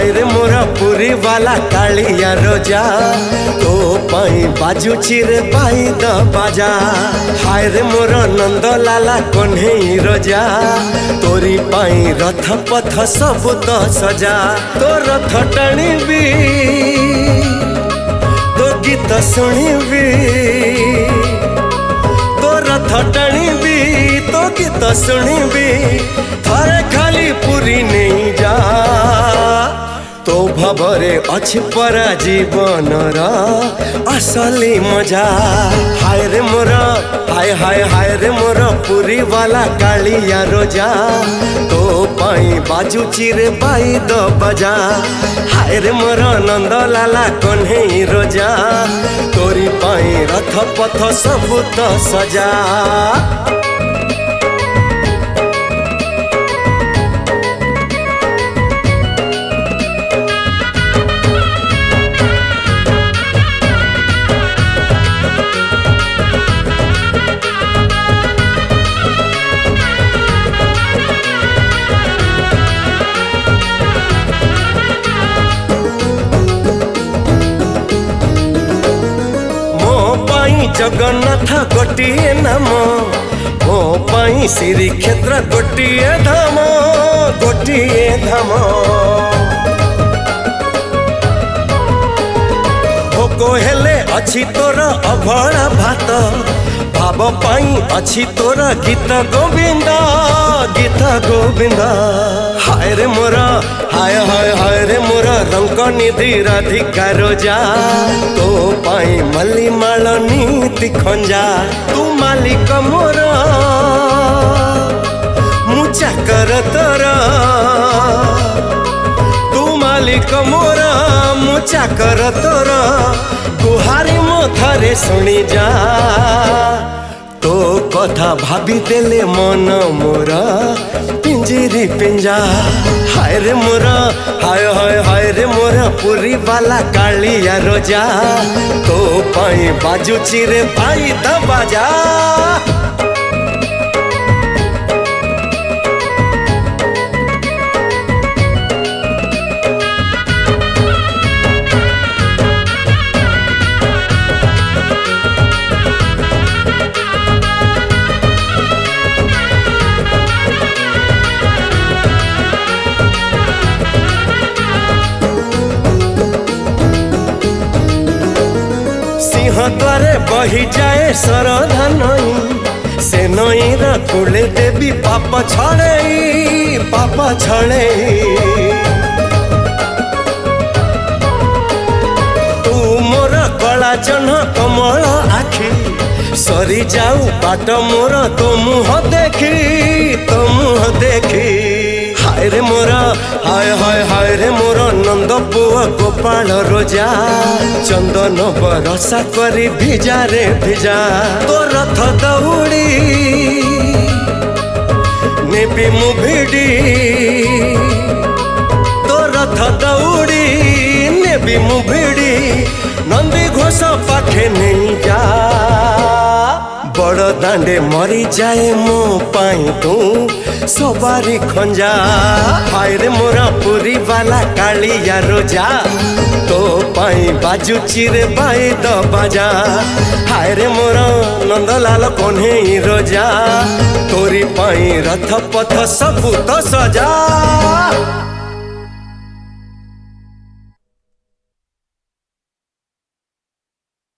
हाय रे मोरा पुरी वाला कालिया रोजा तो पाई बाजुची रे बाई द बाजा। हाय रे मोरा नंद लाला कन्हई रोजा तोरी पाई रथ पथ सब तो सजा। तो रथ टाणीबी तो गीत शुणीबी तो रथ टाणीबी तो गीत शुणीबी थरे खाली पुरी नहीं जा। तो भवरे अछि परा जीवनर असली मजा। हाय रे मोरा हाय हाय हाय रे मोरा पुरी वाला कालिया रोजा तो पाई बाजुची रे बाई द बजा। हाय रे मोरा नंद लाला कन्हई रोजा तोरी पाई रथ पथ सब तो सजा। जगन्नाथ गोटिए नाम मो पाई श्रीक्षेत्र गोटिए धाम गोटिए धाम। भोग हेले अछि तोर अभड़ा भात भाव पाई अछि तोर गीत गोविंद गीत गोविंद। हाय रे मोरा हाय हाय हाय रे मोरा रंग निधि राधिका रोजा तो पाई मल्ली माल नीति खंजा। तू मालिक मोरा मुचा कर तोरा तू मालिक मोरा मुचा कर तोरा गुहारी मो थरे सुनी जा। तो कथा भाभी देले मन मोरा पिंजरी पिंजा। हाय रे मोरा हाय हाय हाय रे मोरा पुरी वाला कालिया रोजा तो पाई बाजुची रे बाई द बाजा। द्वारे बही जाए सरधा नई से नईर कूले देवी पाप छड़े पाप छड़े। तू मोर कला जह्न कमल आखि सरी जाऊ बाट मोर तो मुह देखी तो मुह देखी। हाय रे मोरा हाय हाय हाय रे मोरा नंद पुआ गोपाल रोजा चंदन बरसा करी भिजा रे भिजा। तो रथ दौड़ी नेबी मुभिडी तो रथ दौड़ी नेबी मुभिडी नंदी घोष पाखे नहीं जा। बड़ दांडे मरी जाए मो पाई तू सवारी खंजा। हाय रे मोरा पुरी वाला कालिया रोजा तो पाई बाजुची रे बाई द बाजा। हाय रे मोरा नंदलाल कन्हई रोजा तोरी पाई रथ पथ सब तो सजा।